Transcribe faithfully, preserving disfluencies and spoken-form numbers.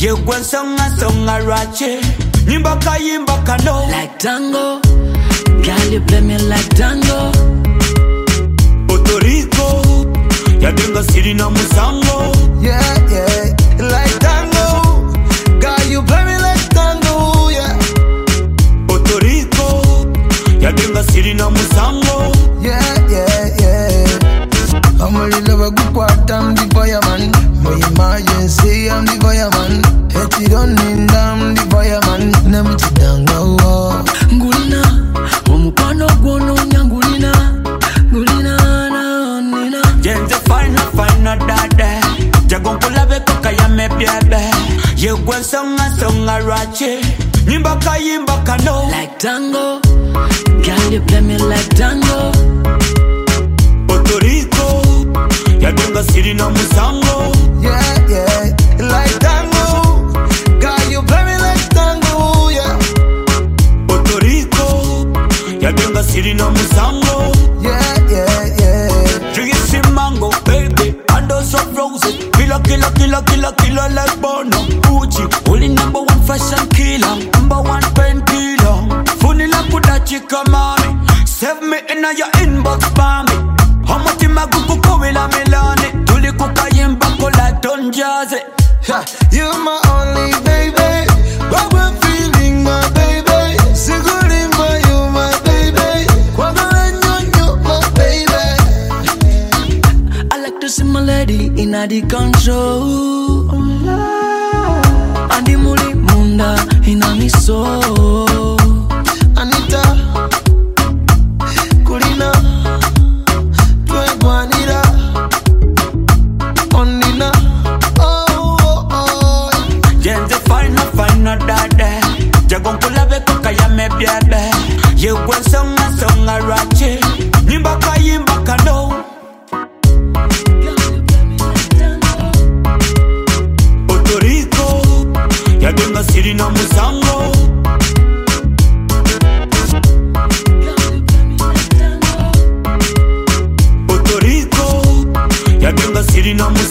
You go song a song a rache. Nimba ka yimba ka no. Like tango, girl you play me like tango. Puerto Rico, ya denga siri na musango. Yeah, yeah, like tango. Girl, you play me like tango, yeah. Puerto Rico, ya denga siri na musango. Yeah, yeah, yeah. I'm only love a good part, I'm the fireman. My emergency, I'm the fireman. Hit it on in, I'm the fireman. Nam chidanga wo. Ngulina, omupano gwono nyangulina. Ngulina na onina. Jenze fine, fine, dada. Jagon kulabe koka ya me biebe. You go song a song a rache. Nimba ka yimba ka no. Like tango, girl you play me like tango. Puerto Rico, ya denga siri na musango. Yeah, yeah, like tango. Girl, you play me like tango, yeah. Puerto Rico, ya denga siri na musango. Yeah, yeah, yeah. Drink it mango, baby, and also roses. Killer, killer, killer, killer, killer like Bono. Gucci, only number one fashion killer, number one painkiller. Funny like put that chica mommy. Save me in your inbox, mommy. How much in my Google go will I melani? Tuli kuka yimba kola don jazzy. You're my only baby, but we're feeling my baby. Sigurimba, you my baby. Kwagalenyo, you my baby. I like to see my lady in the control. Andi muli munda in a mi soul. Anita, Kulina, Tueguanira, Onina. Oh, oh, oh. Jenze fine, fine, dada. Jagon kulabe koka ya me biebe. You go song a song a rache. Nimba ka yimba ka no. Puerto Rico, ya denga siri na musango. Puerto Rico, ya denga siri na musango.